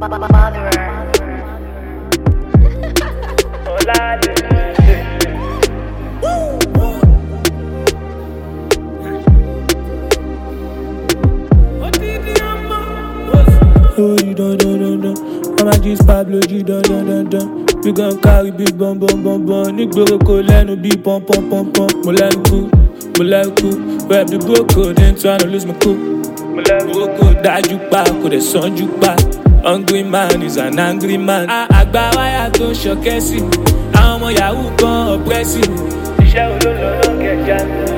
Oh, you don't. I'ma just Pablo, you don't. We gon' carry big bum. Nigboro ko lẹ́nu bí pom. Mo lẹ́nu kú. Rap the boko, then tryna lose my cool. Mo lẹ́nu boko, dájú pa, kò dẹ̀ sanjú pa. Hungry man is an angry man. Àgbà wáyà tó ń ṣọ̀kẹ́ sí mi. Àwọn ọmọ yahoo kan ọ̀pẹ́sì mi. Iṣẹ́ olólọ́lọ́ kẹjà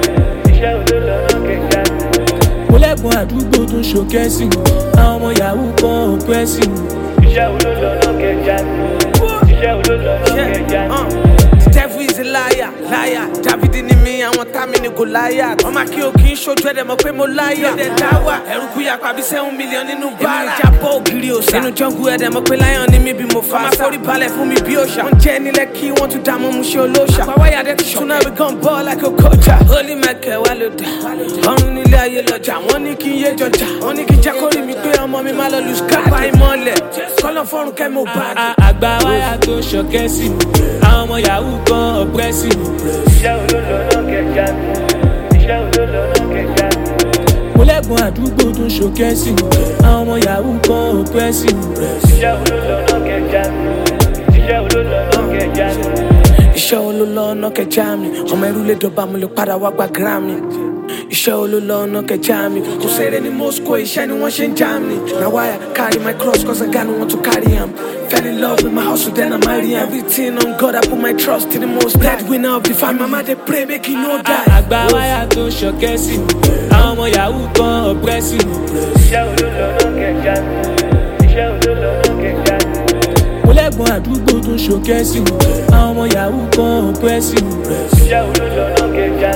mo lẹ́gbọ̀n àdúgbò tó ń ṣọ̀kẹ́ sí mi. Àwọn ọmọ yahoo kan ọ̀pẹ́sì mi. Iṣẹ́ olólọ́lọ́ kẹjà Devil is a liar. David ni mi, àwọn tàmí ni Goliath. Ọmọ kí o kì í ṣojú ẹ̀dẹ̀ mọ̀ pé mo láyà. Ẹ̀dẹ̀ dáwà, ẹ̀rù kú yapa bí 7 million nínú bára. Èmi jábọ̀ ògiri òsà. Nínú jungle ẹ̀dẹ̀ mọ̀ pé lion ni mi bí mo fa. Ọmọ forí balẹ̀ fún mi bí òòṣà. Wọ́n jẹ́ nílẹ̀ kí wọ́n tún dá mọ́ mu ṣe olóòṣà. Àpáwáyà dẹ́ ti ṣúná we gon ball like a coacher. Holy Michael wà ló dà. Ọ̀run nílé ayé lọ́jà. Wọ́n ní kí n yé jọjà. Wọ́n ní kí n jẹ́ kó rí mi pé ọmọ mi má lọ lose card. Bá ìmọ̀lẹ̀, kọ́lọ́ fọ́run kẹ́ mo bá. Àgbà wáyà tó ń ṣọ̀kẹ́ sí mi. Àwọn ọmọ yahoo kan ọ̀pẹ́sì mi. Iṣẹ́ olólọ́lọ́ kẹjà mo lẹ́gbọ̀n àdúgbò tó ń ṣọ̀kẹ́ sí mi. Àwọn ọmọ yahoo kan ọ̀pẹ́sì mi. Iṣẹ́ olólọ́lọ́ kẹjà Iṣẹ́ olólọ́lọ́ kẹjà mi. Ọmọ ẹrú lè dọ̀bà mo lè padà wá gba Grammy. Iṣẹ́ olólọ́lọ́ kẹjà mi. Kò sẹ́rẹ̀ ní Moscow, iṣẹ́ ni wọ́n ṣe ń já mi. Now why I carry my cross cause I got no one to carry him. Fell in love with my hustle, then I marry him. Everything on God, I put my trust in the most. Breadwinner of the family, mama they pray, make it no die. Àgbà wáyà tó ń ṣọ̀kẹ́ sí mi. Àwọn ọmọ yahoo kan ọ̀pẹ́sì mi. Iṣẹ́ olólọ́lọ́ kẹjà mo lẹ́gbọ̀n àdúgbò tó ń ṣọ̀kẹ́ sí mi. Àwọn ọmọ yahoo kan ọ̀pẹ́sì mi. Iṣẹ́ olólọ́lọ́ kẹjà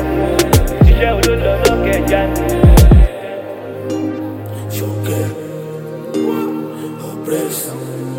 Ṣọ̀kẹ́ ọ̀pẹ́sì.